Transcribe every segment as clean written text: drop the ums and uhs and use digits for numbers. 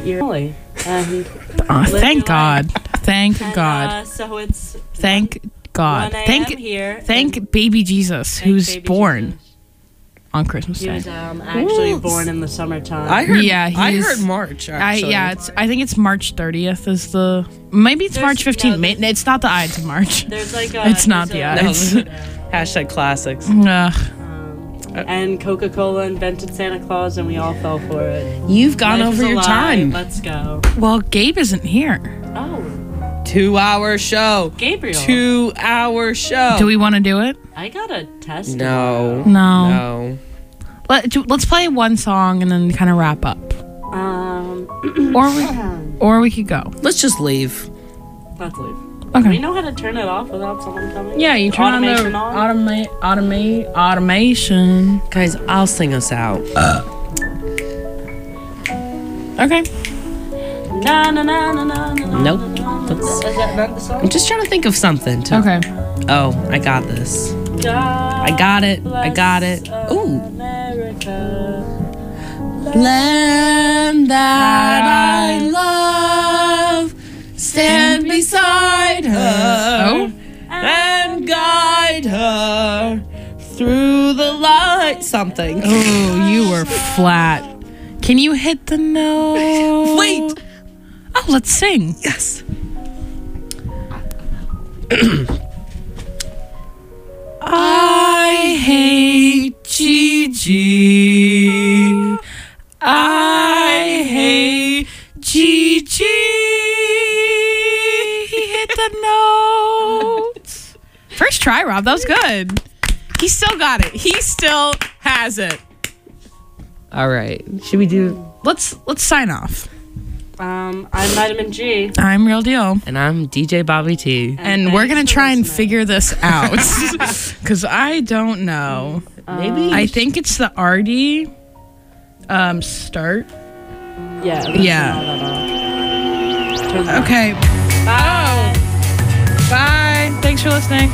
year old. And thank God. Thank God. So it's thank God. 1 Thank a.m. here. Thank baby Jesus, Thank who's baby born Jesus. on Christmas He Day. was actually born in the summertime. I heard. Yeah, I he's- heard March. Actually. I think it's March 30th is the. Maybe it's March 15th. It's not the Ides of March. There's like a. It's not the there's Ides. Hashtag classics. Ugh. And Coca-Cola invented Santa Claus, and we all fell for it. You've gone Life is over a your lie. time. Let's go. Well, Gabe isn't here. Oh, 2-hour show. Gabriel. 2-hour show. Do we want to do it? I got a test. No. No. No. Let's play one song and then kind of wrap up. Tomorrow. Or we could go. Let's just leave. Let's leave. Okay. Do we know how to turn it off without someone coming? Yeah, you turn Automation on the on? automation. Guys, I'll sing us out. Okay. Na na na na na na. Nope. Is that not the song? I'm just trying to think of something. Okay. Oh, I got this. I got it. I got it. Ooh. America. Land that I love, stand beside her and guide her through the light. Something. Oh, you were flat. Can you hit the note? Wait. Oh, let's sing. Yes. I hate Gigi. I hate Gigi. He hit the note. First try, Rob. That was good. He still got it. He still has it. All right. Should we do? Let's sign off. I'm Vitamin G. I'm Real Deal. And I'm DJ Bobby T. And we're going thanks to for try and listening. figure this out. Because I don't know. Maybe. I think it's the RD start. Yeah. Yeah. Turn that off. Okay. Bye. Bye. Thanks for listening.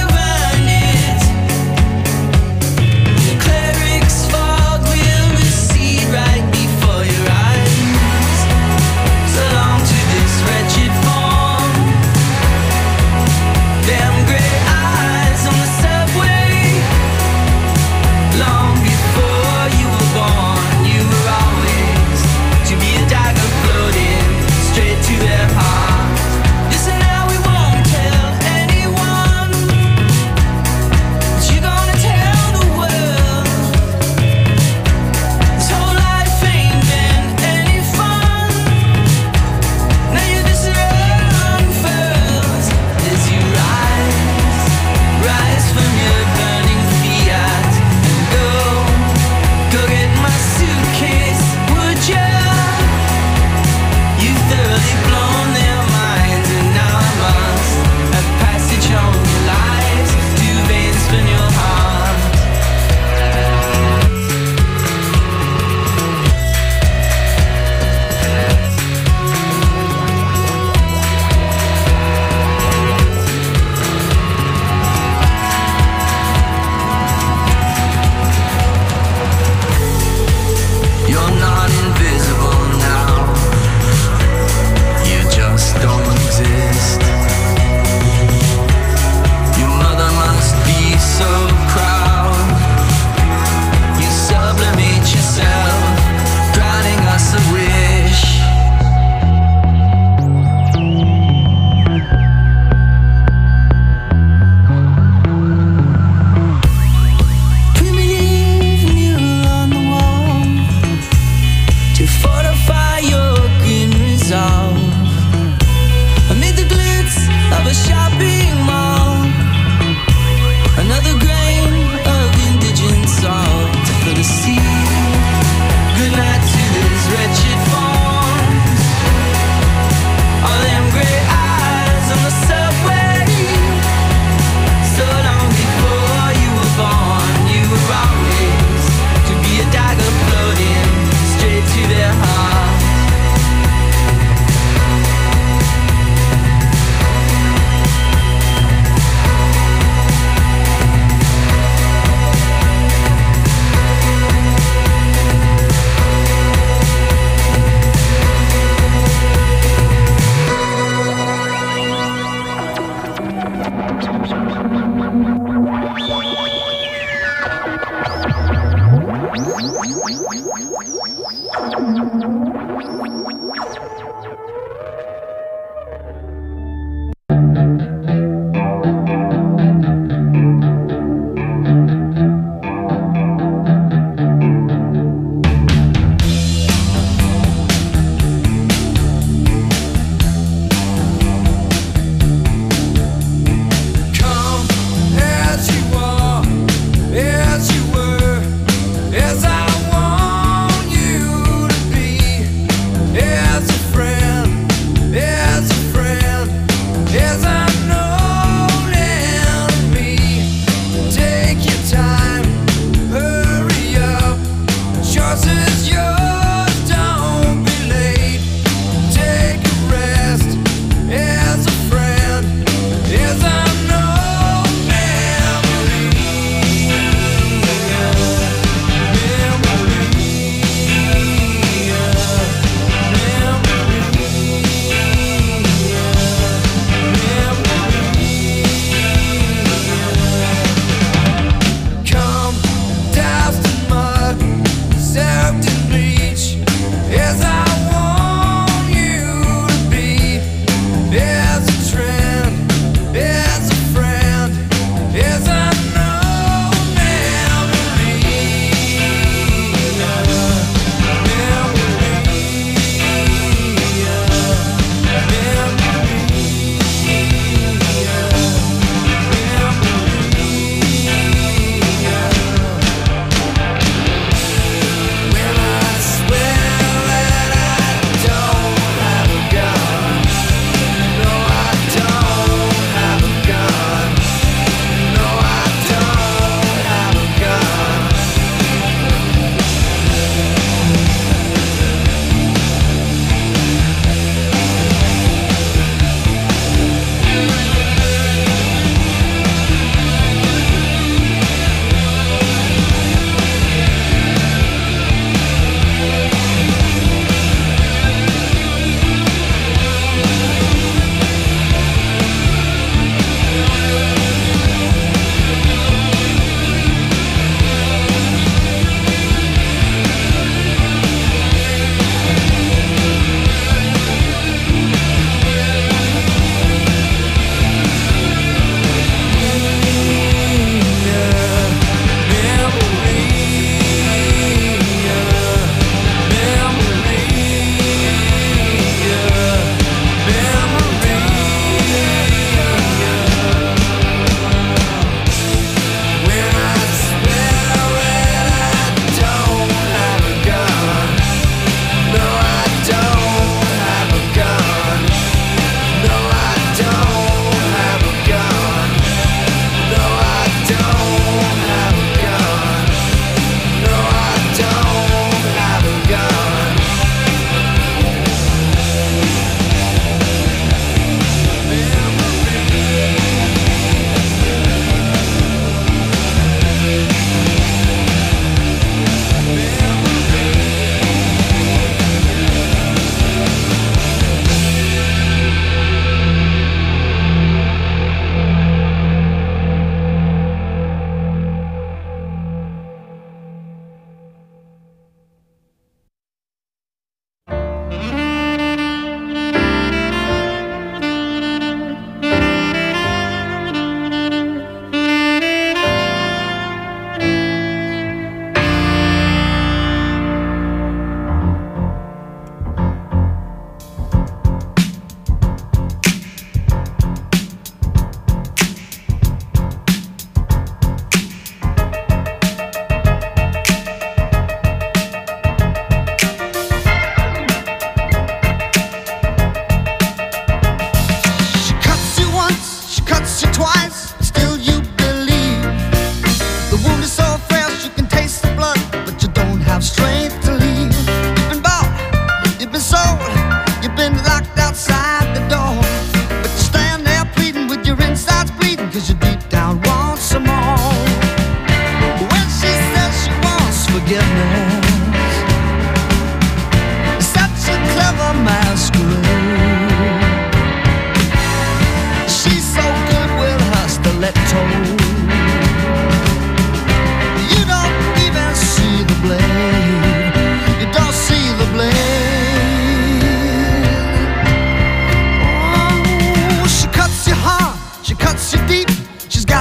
Clerics fog will receive.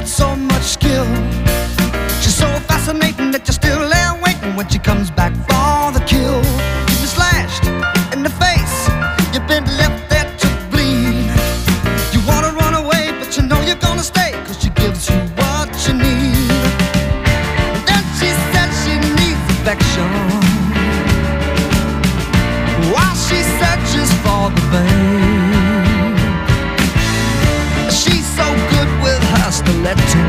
so much skill. She's so fascinating that you're still there waiting when she comes back for the kill. You've been slashed in the face, you've been left there to bleed. You wanna run away, but you know you're gonna stay, 'cause she gives you what you need. And then she says she needs affection while she searches for the vein. She's so good with her stiletto,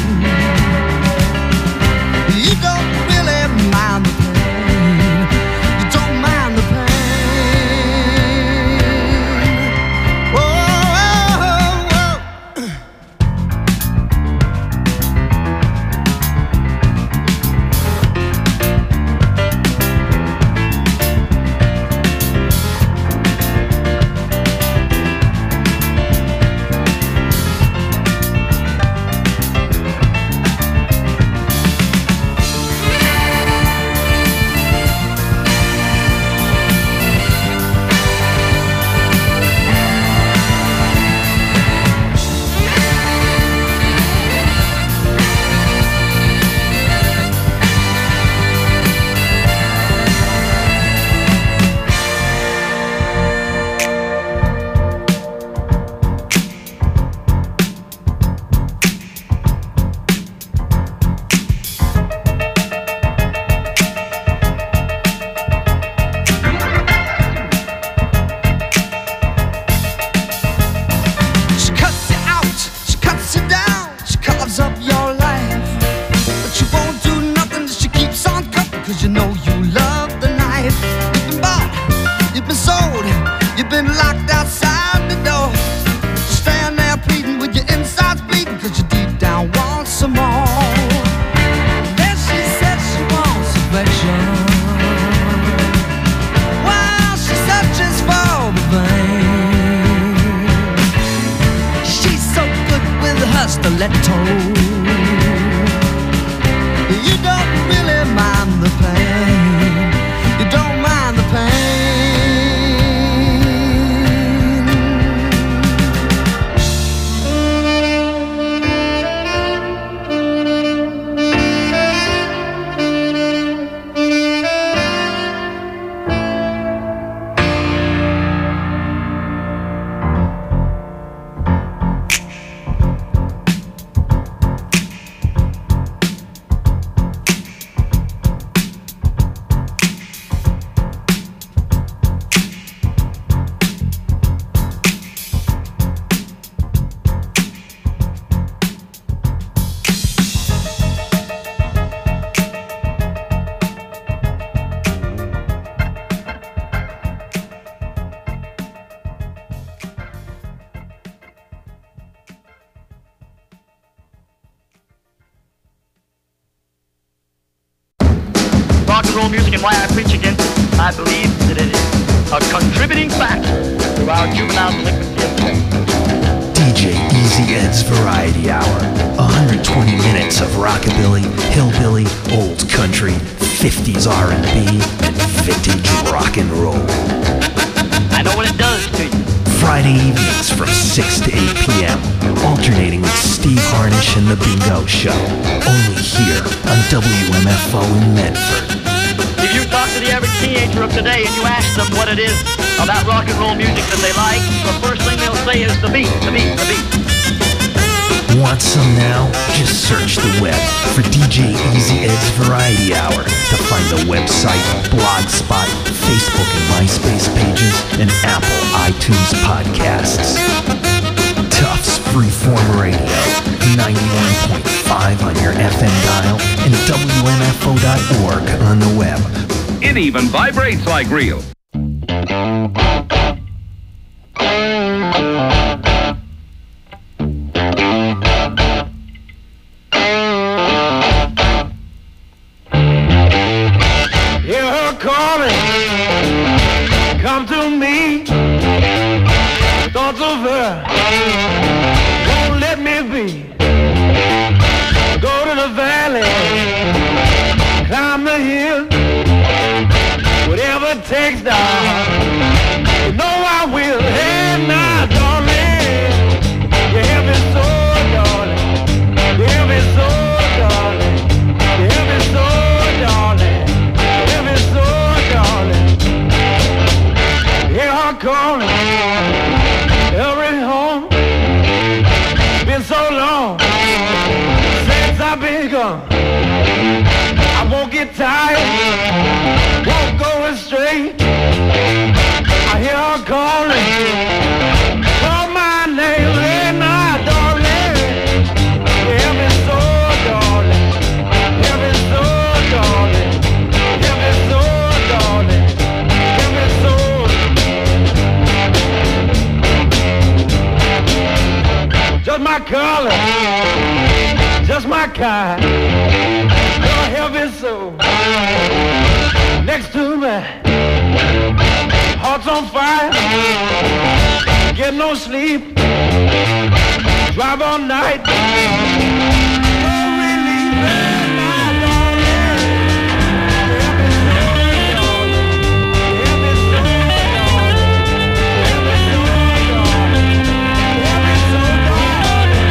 you don't really mind the pain. You don't mind the pain. Oh, oh, oh, oh. She cuts you out, she cuts you down, she carves up your life. But you won't do nothing, she keeps on cutting, 'cause you know you love the knife. You've been bought, you've been sold, you've been locked outside the door. You stand there pleading with your insides bleeding, 'cause you deep down want some more. Then she says she wants affection while she searches for the vein. She's so good with her stiletto, you don't really mind the pain. You don't mind the pain. Rock and roll music and why I preach against it. I believe that it is a contributing factor to our juvenile delinquency of crime. DJ Easy Ed's Variety Hour. 120 minutes of rockabilly, hillbilly, old country, 50s R&B, and vintage rock and roll. I know what it does to you. Friday evenings from 6 to 8 p.m. Alternating with Steve Harnish and The Bingo Show. Only here on WMFO in Medford. If you talk to the average teenager of today and you ask them what it is about rock and roll music that they like, the first thing they'll say is the beat, the beat, the beat. Want some now? Just search the web for DJ Easy Ed's Variety Hour to find the website, Blogspot, Facebook and MySpace pages, and Apple iTunes podcasts. Tufts Freeform Radio, 91.5 on your FM dial, and WMFO.org on the web. It even vibrates like real. Hear her calling, come to me. Thoughts of her won't let me be. Go to the valley, climb the hill, whatever it takes, darling. You know I will. Hey, now, darling, you have me so, darling. get tired, won't go astray. I hear her calling, call my name, hey, my darling. Hear me so, darling. Hear me so, darling. Hear me so, darling. Hear me so. Just my color, just my kind. Lord, help me so. Next to me, heart's on fire. Get no sleep. Drive all night. No relief, my darling. Help me so, darling. Help me so, darling. Help me so, darling. Help me so, darling.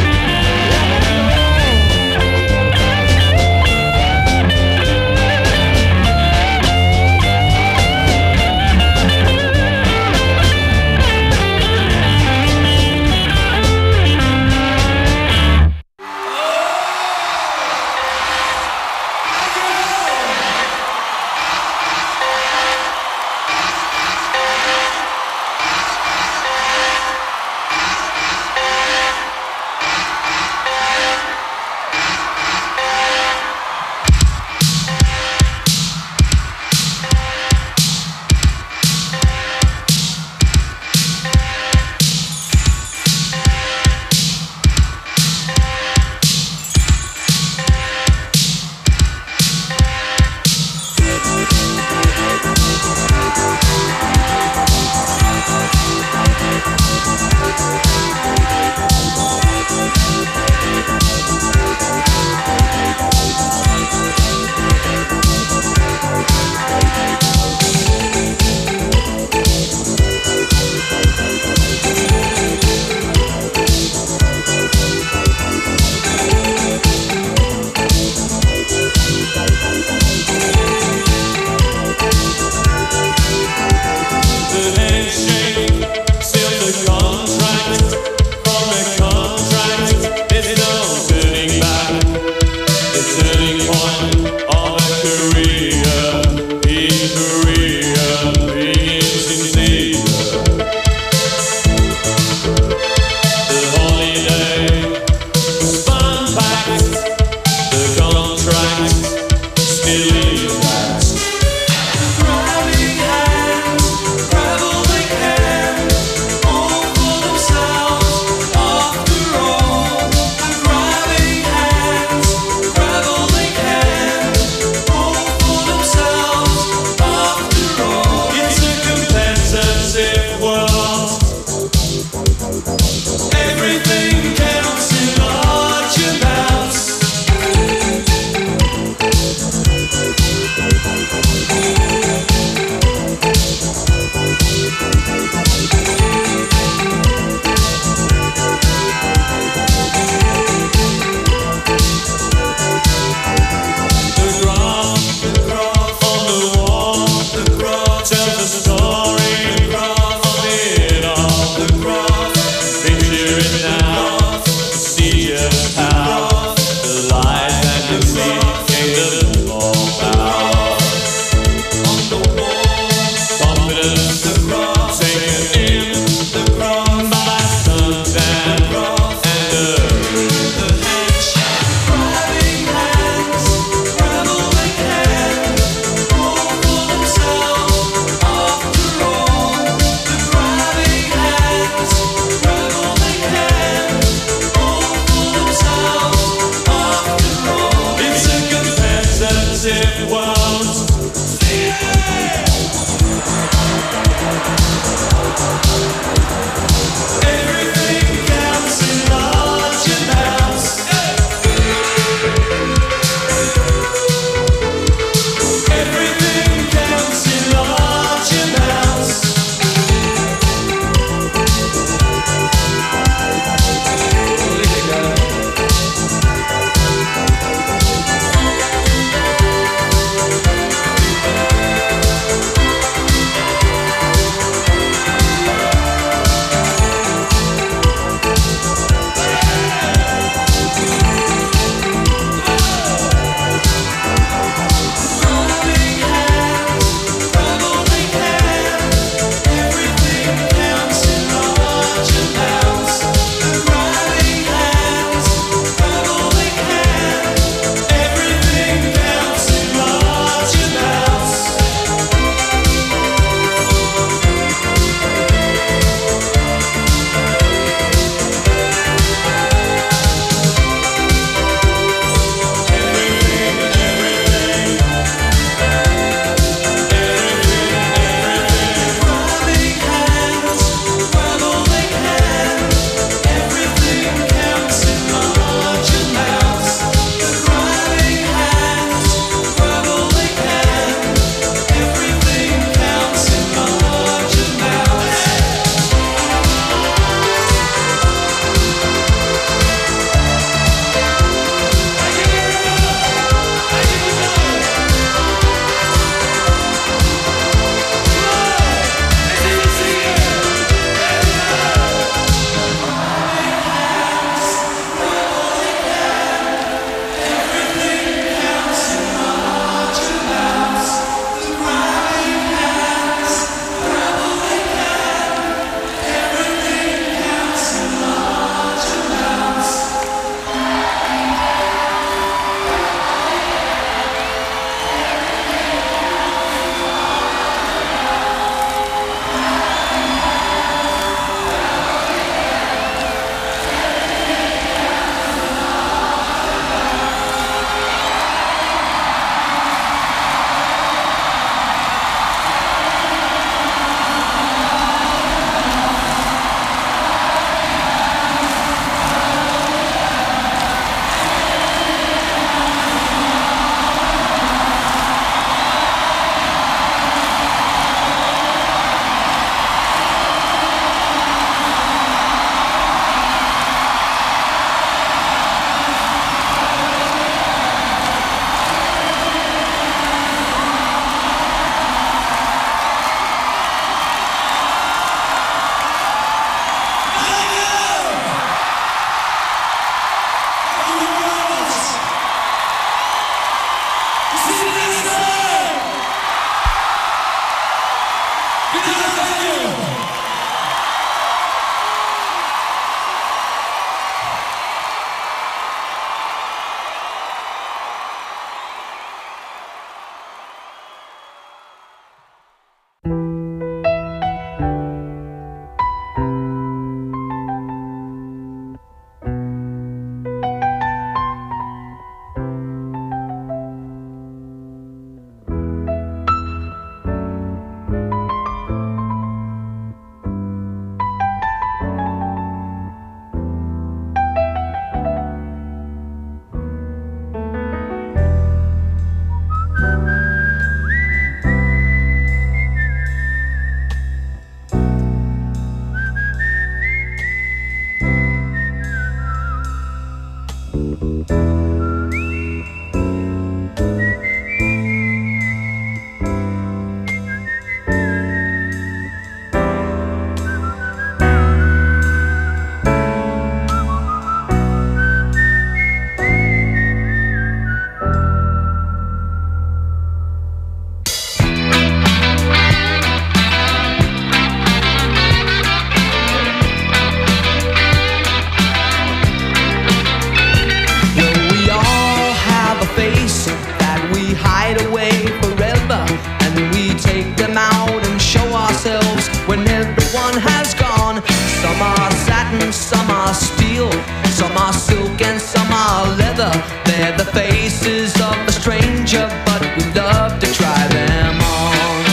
and some are leather. They're the faces of a stranger, but we love to try them on.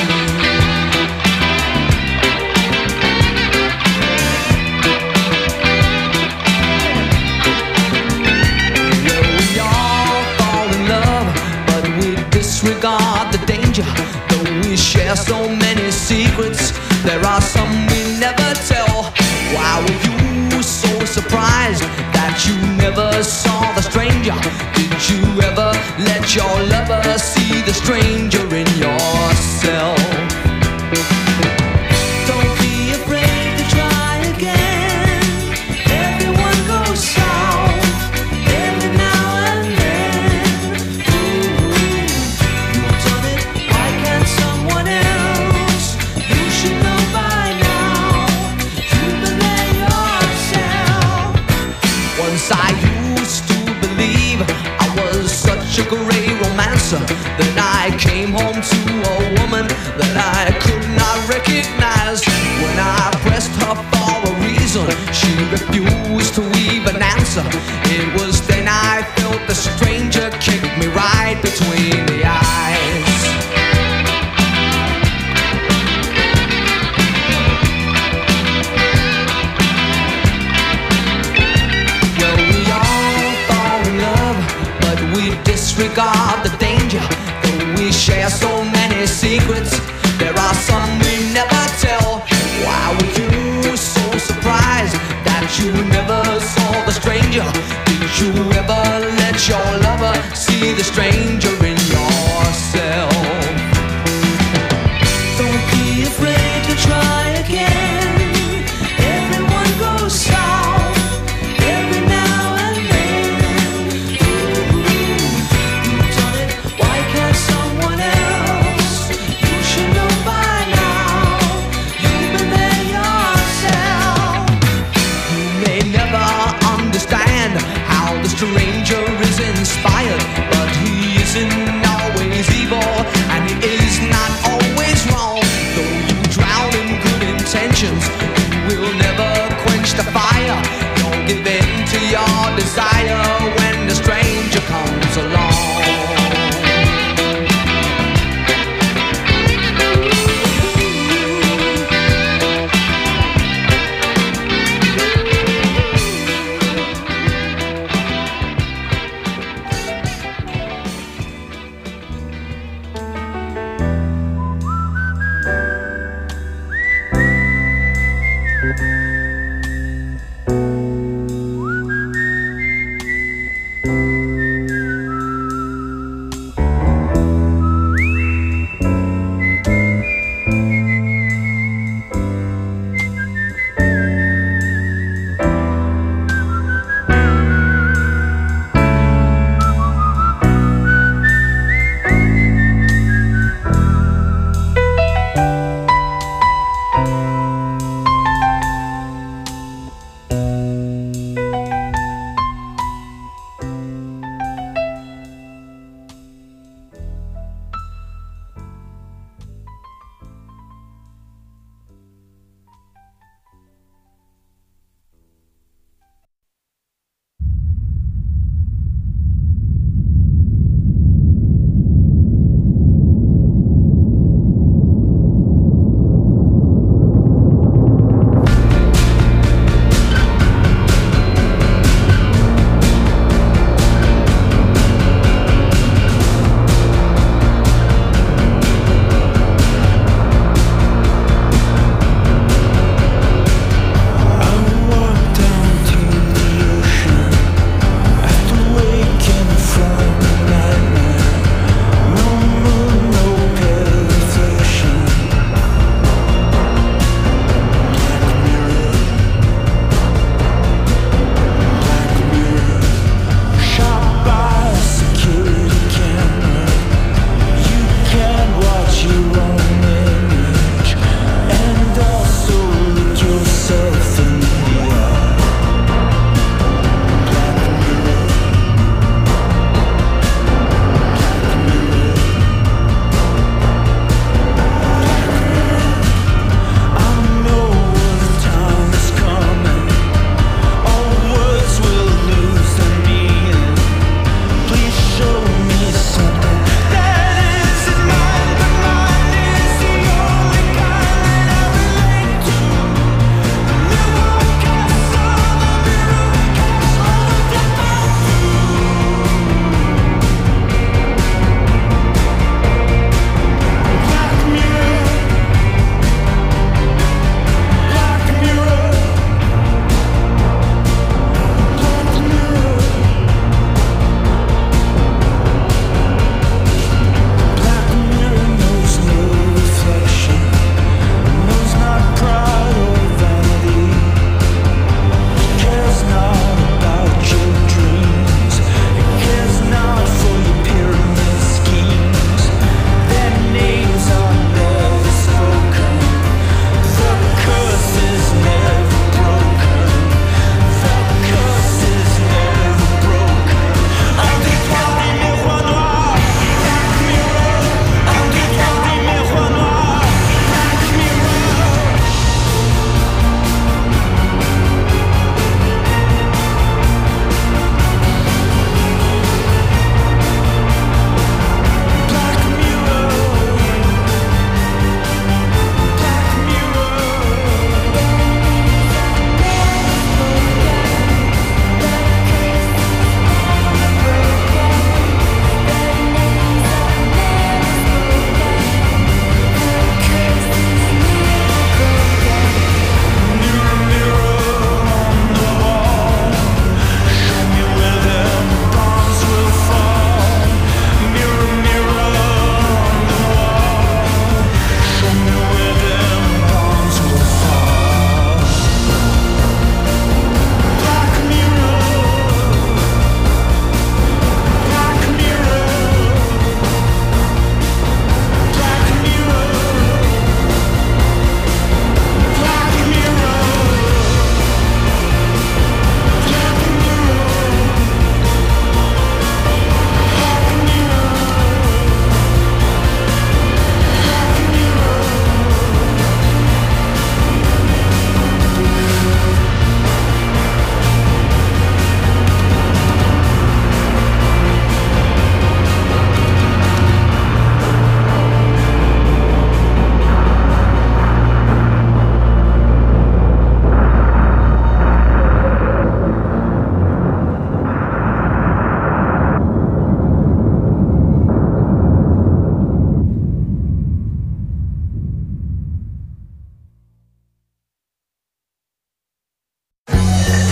Well, we all fall in love, but we disregard the danger. Though we share so many secrets, there are some we never tell. Why were you so surprised that you never saw the stranger? Did you ever let your lover see the stranger in yourself? Don't be afraid to try again. Everyone goes south every now and then. Ooh, you've done it, why can't someone else? You should know by now. You've been there yourself. Once I used to believe I was such a great romancer that I came home to a woman that I could not recognize. When I pressed her for a reason, she refused to even answer. It was then I felt the stranger kick me right between the eyes. Well, we all fall in love, but we disregard the danger. Though we share so many secrets, there are some we never tell. Why were you so surprised that you never saw the stranger? Did you ever let your lover see the stranger in yourself? Don't be afraid to try again. Everyone goes south every now and then. Ooh, you've done it, why can't someone else? You should know by now. You've been there yourself. You may never understand how the stranger is inspired, but he isn't always evil, and he is not always wrong. Though you drown in good intentions, you will never quench the fire. Don't give in to your desire when the stranger comes along.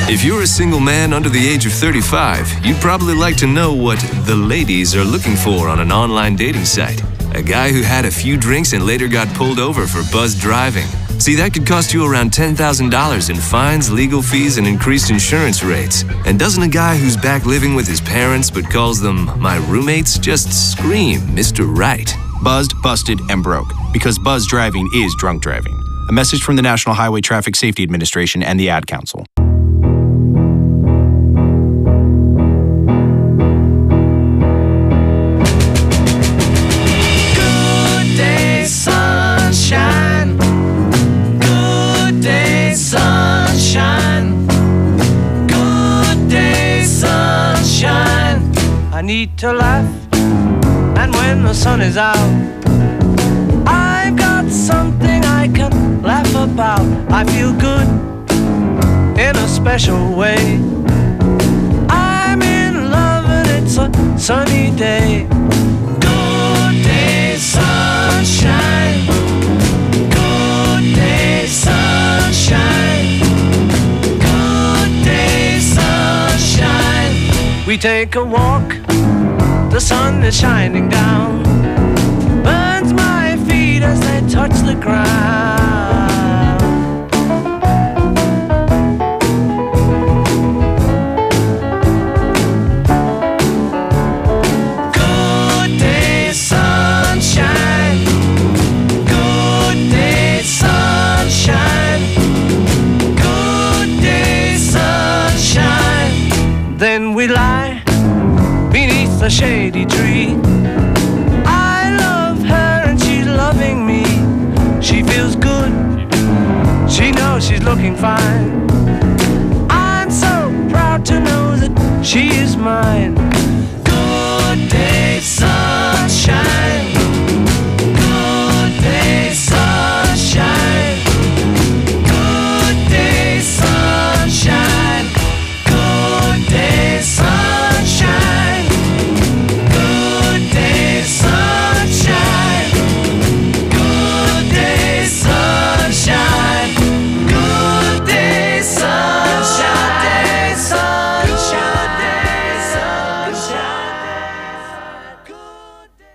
If you're a single man under the age of 35, you'd probably like to know what the ladies are looking for on an online dating site. A guy who had a few drinks and later got pulled over for buzzed driving. See, that could cost you around $10,000 in fines, legal fees, and increased insurance rates. And doesn't a guy who's back living with his parents but calls them my roommates just scream Mr. Right? Buzzed, busted, and broke. Because buzz driving is drunk driving. A message from the National Highway Traffic Safety Administration and the Ad Council. Good day, sunshine. Good day, sunshine. Good day, sunshine. I need to laugh, and when the sun is out, I've got something I can laugh about. I feel good in a special way. I'm in love and it's a sunny day. Good day, sunshine. Good day, sunshine. Good day, sunshine. We take a walk, the sun is shining down, burns my feet as they touch the ground. Good day, sunshine. Good day, sunshine. Good day, sunshine. Then we lie beneath a shady tree. I love her and she's loving me. She feels good, she knows she's looking fine. I'm so proud to know that she is mine. Good day, sunshine. Good day, sunshine. Good day, sunshine. Good day, sunshine. Good day, sunshine. Good day, sunshine. Good day, sunshine. Day, sunshine. Day, sunshine. Good day.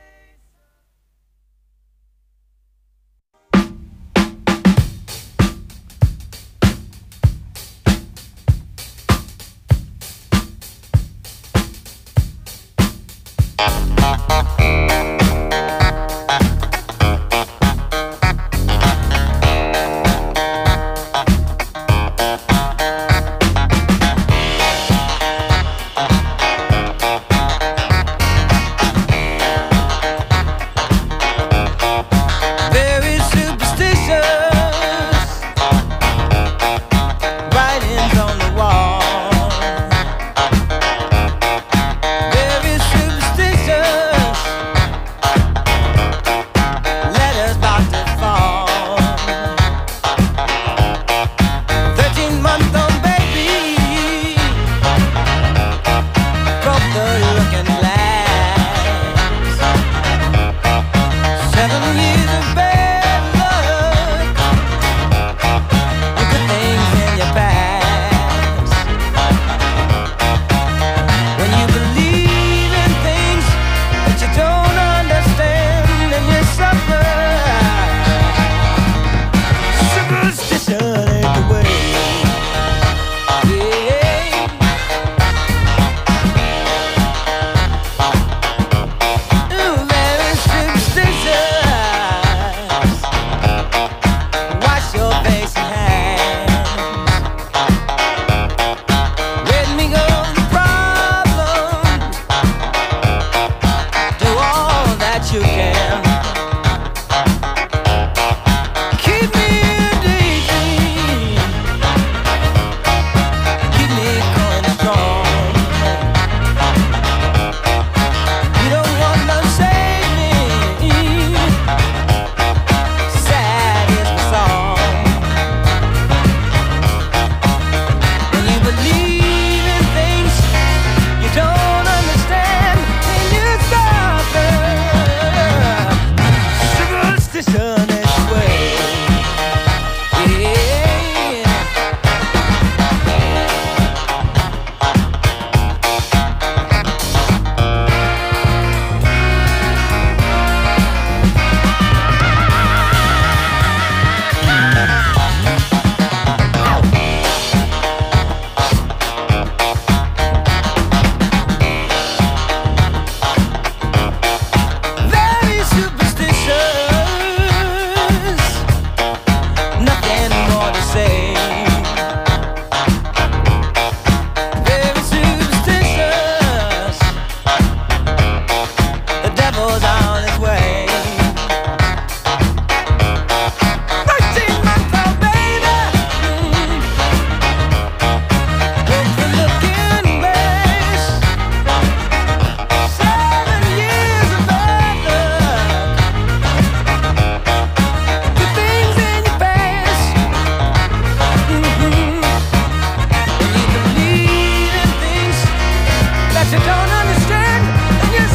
Very superstitious writings on the wall. Very superstitious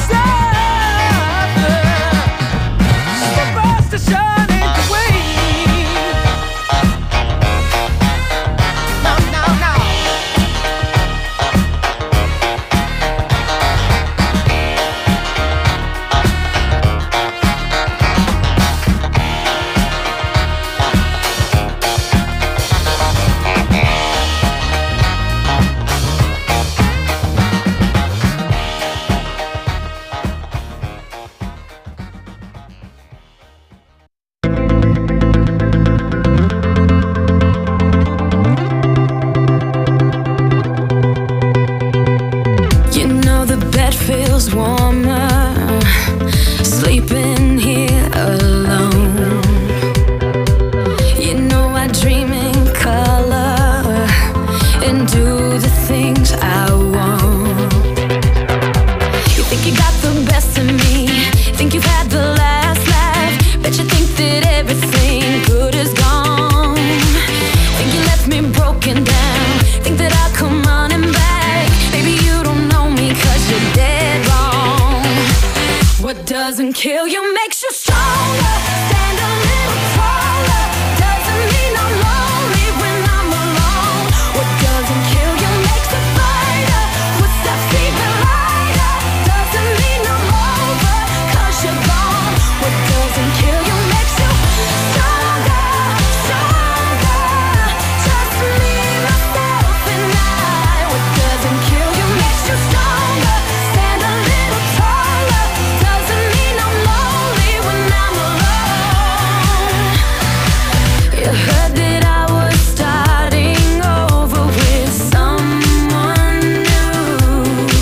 doesn't kill you, makes you stronger. Stand a little taller. Doesn't mean I'm lonely when I'm alone. What doesn't kill you makes a fighter. Footsteps even lighter. Doesn't mean I'm over, 'cause you're gone. What doesn't kill you makes you stronger, stronger. Just me, myself, and I. What doesn't kill you makes you stronger. Stand a little taller. Doesn't mean I'm lonely when I'm alone. You heard that I was starting over with someone new.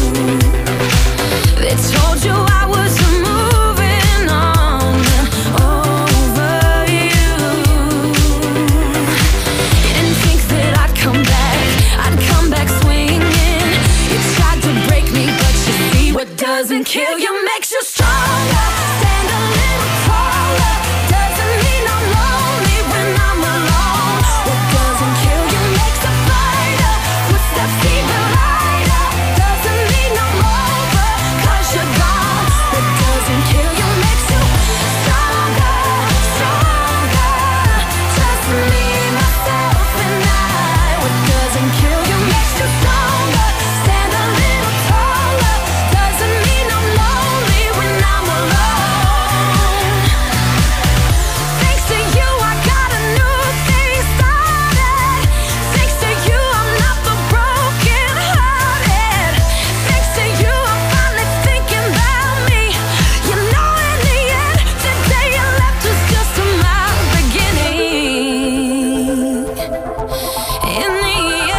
They told you I was moving on over you. You didn't think that I'd come back swinging. You tried to break me, but you see what doesn't kill you makes you stronger. Stand a little taller. Doesn't mean I'm lonely when I'm alone. What doesn't kill you makes a fighter. Footsteps even lighter. Doesn't mean I'm over, 'cause you're gone. What doesn't kill you makes you stronger, stronger. Just me, myself, and I. What doesn't kill you makes you stronger. Stand a little taller. Doesn't mean I'm lonely when I'm alone. Thanks to you, I got a new thing started. Thanks to you, I'm not the broken hearted. Thanks to you, I'm finally thinking about me. You know, in the end, the day you left was just my beginning. In the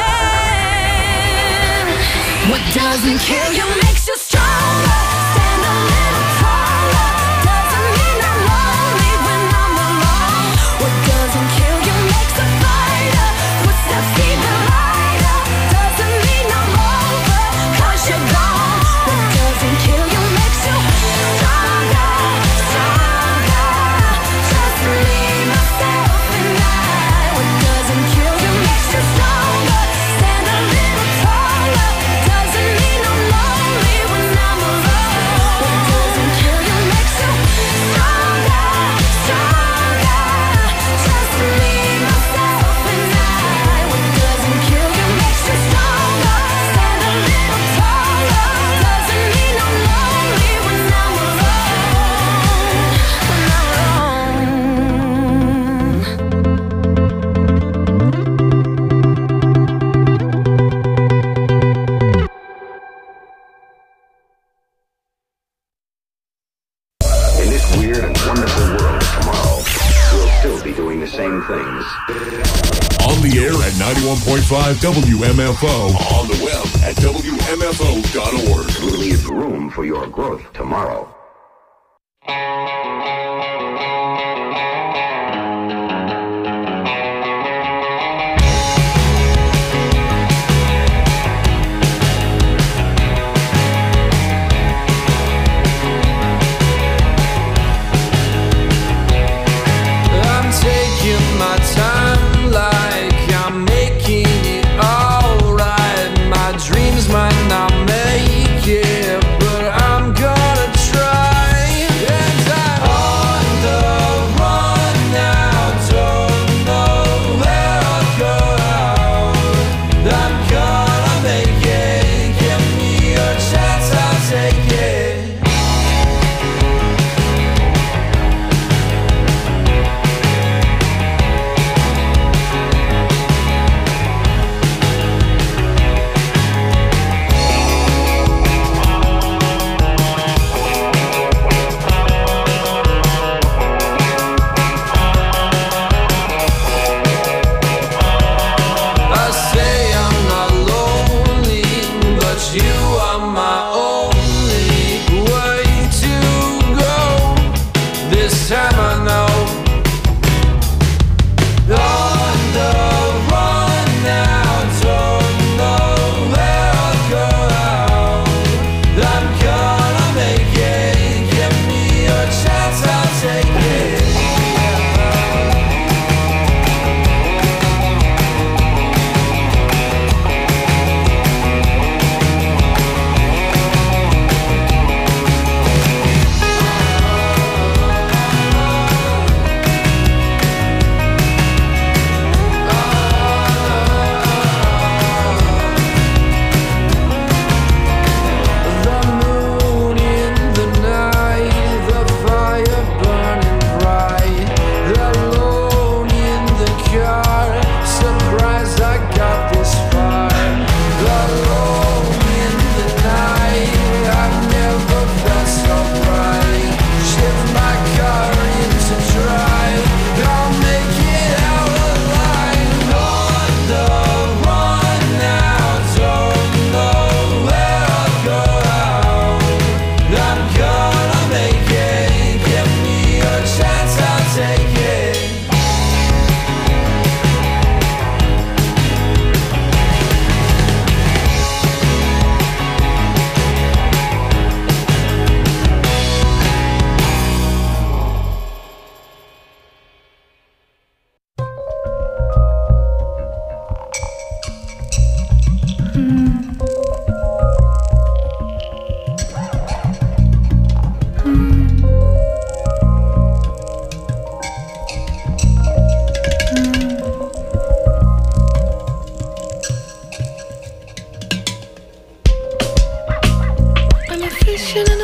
end, what doesn't kill you makes you stronger. Stand a little taller. Doesn't mean I'm lonely when I'm alone. What doesn't kill you makes a fighter. Footsteps even lighter. Doesn't mean I'm over, 'cause you're gone. What doesn't kill you makes you stronger, stronger. Just me, myself, and I. What doesn't kill you makes you stronger. Stand a little taller. Doesn't mean I'm lonely when I'm alone. What doesn't kill you makes you stronger, stronger. Just me, myself, and I. What doesn't kill you makes you stronger. Stand a little taller. Doesn't mean I'm lonely when I'm alone. When I'm alone. In this weird and wonderful world of tomorrow, we'll still be doing the same things. On the air at 91.5 WMFO. On the web at WMFO.org. Leave room for your growth tomorrow. I'm taking my time like I'm making it alright. My dreams might not make it, but I'm gonna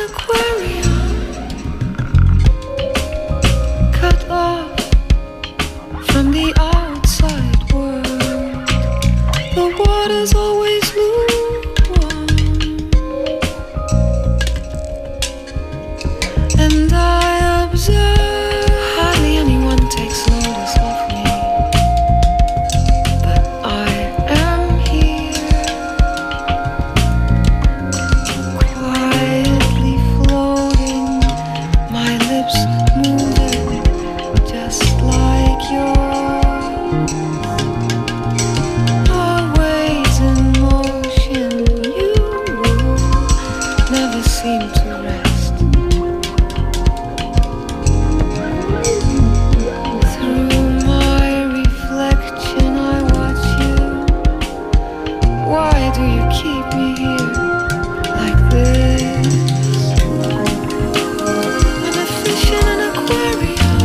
aquarium, cut off from the outside world. The water's always lukewarm, and I observe hardly anyone takes notice of me, but I am here, quietly floating, my lips moving just like yours, always in motion. You never seem to rest. Through my reflection I watch you. Why do you keep me here like this? I'm a fish in an aquarium,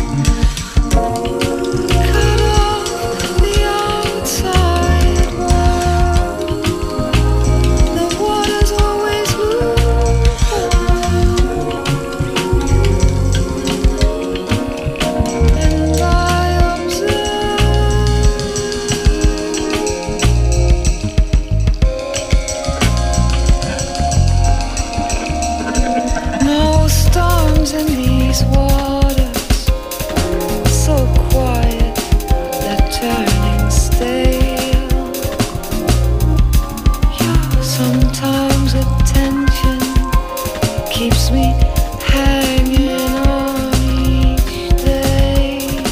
cut off the outside world. The water's always lukewarm, and I observe. No storms in these waters, so quiet, they're turning stale. Yeah, sometimes attention keeps me hanging on each day.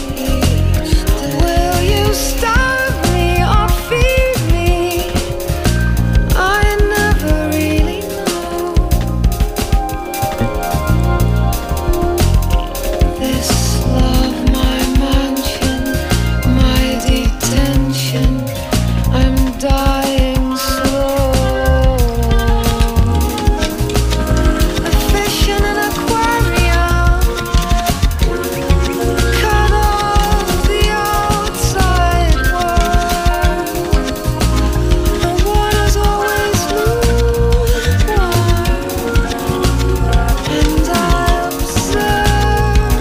Will you starve me or feed me? I never really know. This love, my mansion, my detention, I'm dying slow. A fish in an aquarium, cut off the outside world. The water's always lukewarm, and I observe.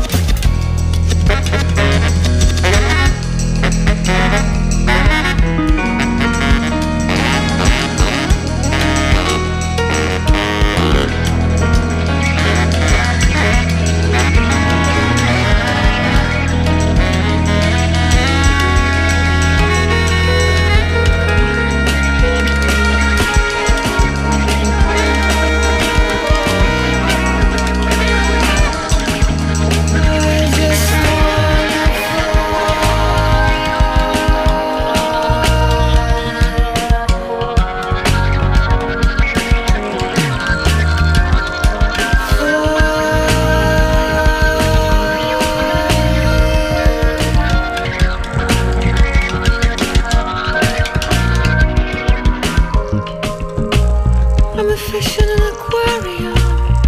I'm a fish in an aquarium,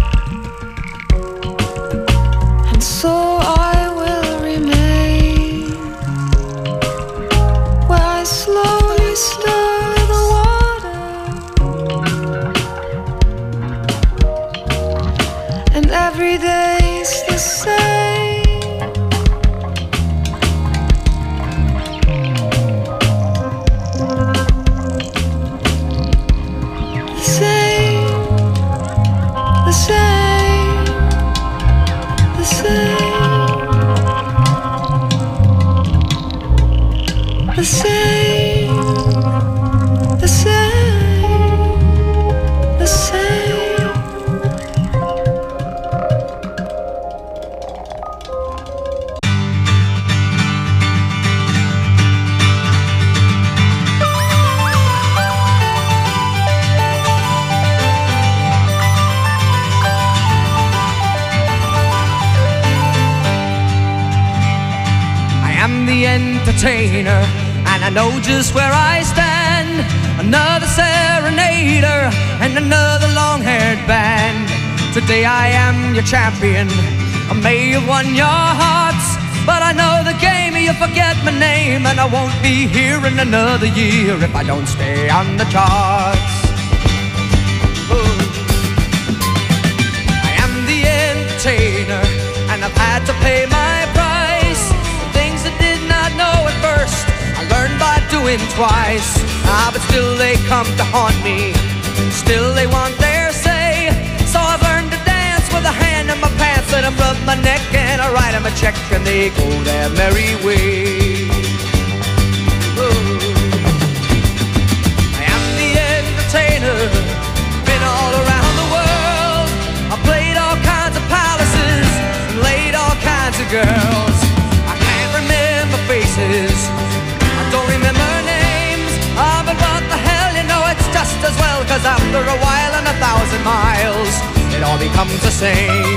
and so I will remain, where I slowly stir the water, and every day's the same. The same, the same, the same, the same, the same. I'm the entertainer, and I know just where I stand. Another serenader and another long-haired band. Today I am your champion. I may have won your hearts, but I know the game. You forget my name, and I won't be here in another year if I don't stay on the charts. Ooh. win twice. But still they come to haunt me. Still they want their say. So I've learned to dance with a hand in my pants, and I rub my neck and I write them a check, and they go their merry way. I am the entertainer, been all around the world. I played all kinds of palaces and laid all kinds of girls. I can't remember faces, I don't remember names. But what the hell, you know it's just as well, 'cause after a while and 1,000 miles, it all becomes the same.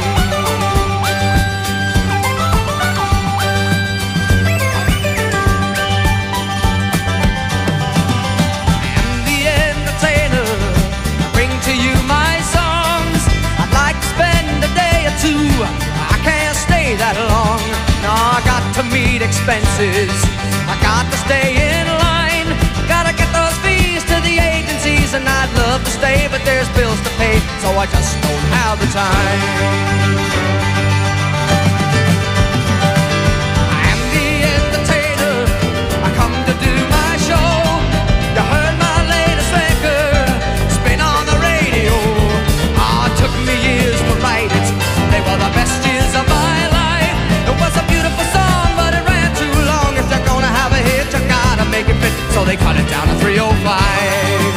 I am the entertainer, I bring to you my songs. I'd like to spend a day or two, I can't stay that long. No, I got to meet expenses, I got to stay in line, gotta get those fees to the agencies, and I'd love to stay, but there's bills to pay, so I just don't have the time. I am the entertainer, I come to do my show. You heard my latest record, it's been on the radio. It took me years to write it, they were the best years of my life. It was a beautiful song, but it ran too long. If you're gonna have a hit, you gotta make it fit, so they cut it down to 305.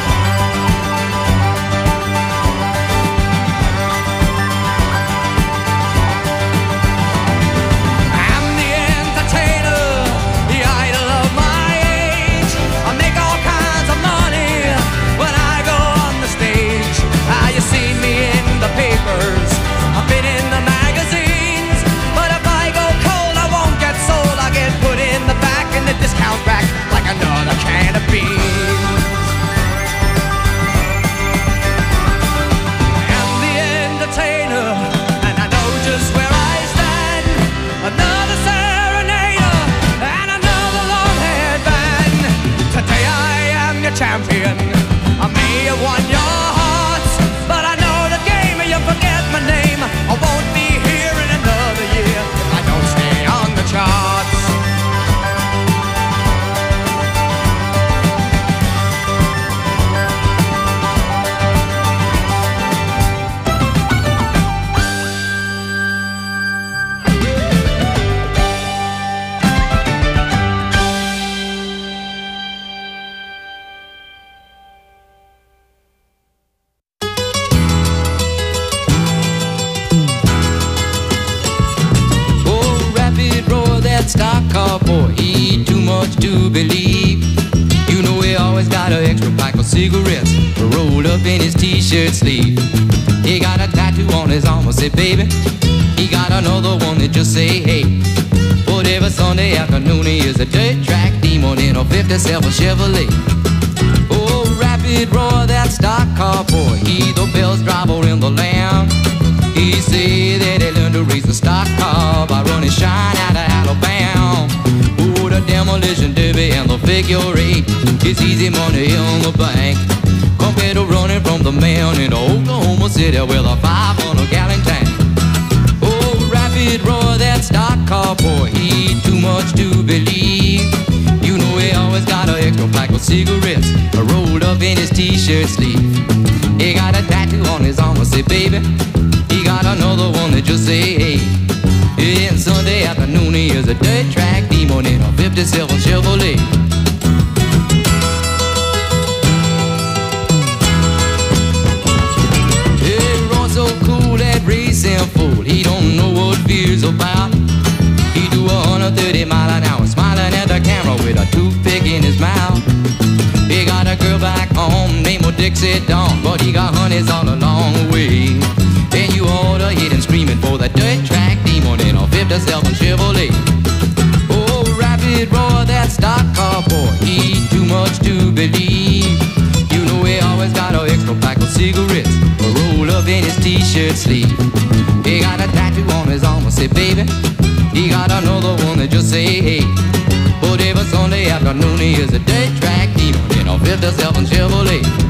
I'm the entertainer, the idol of my age. I make all kinds of money when I go on the stage. You see me in the papers, I've been in the magazines, but if I go cold, I won't get sold. I get put in the back in the discount rack like another can of beans. I am the entertainer, and I know just where I stand. Another serenader and another long-haired band. Today I am your champion, I may have won your hearts, but I know the game and you forget my name. I won't be here in another year if I don't stay on the charts. Stock car boy, he eat too much to believe. You know he always got an extra pack of cigarettes rolled up in his t-shirt sleeve. He got a tattoo on his arm, I say baby. He got another one that just say hey. But every Sunday afternoon he is a dirt track demon in a 57 Chevrolet. Oh, rapid roar, that stock car boy, he the best driver in the land. He say that he learned to race the stock car by running shine out of Alabama. Oh, the demolition derby and the figure eight, it's easy money in the bank compared to running from the man in Oklahoma City with a 500-gallon tank. Oh, rapid roar, that stock car boy, he eat too much to believe. You know he always got an extra pack of cigarettes rolled up in his t-shirt sleeve. He got a tattoo on his arm, I say baby. He got another one that just say hey. And Sunday afternoon he is a dirt track demon in a 57 Chevrolet. He runs so cool, that racing fool, he don't know what fear's about. He do 130 miles an hour, smiling at the camera with a toothpick in his mouth. He got a girl back home named Dixie Dawn, but he got honeys all along the way. And you ought to hit him screaming for the dirt track demon in a 57 Chevrolet. Oh, rapid roar, that stock car boy, he eat too much to believe. You know he always got an extra pack of cigarettes rolled up in his t-shirt sleeve. He got a tattoo on his arm, I say baby. He got another one that just say hey. But every Sunday afternoon he is a dirt track demon in a 57 Chevrolet.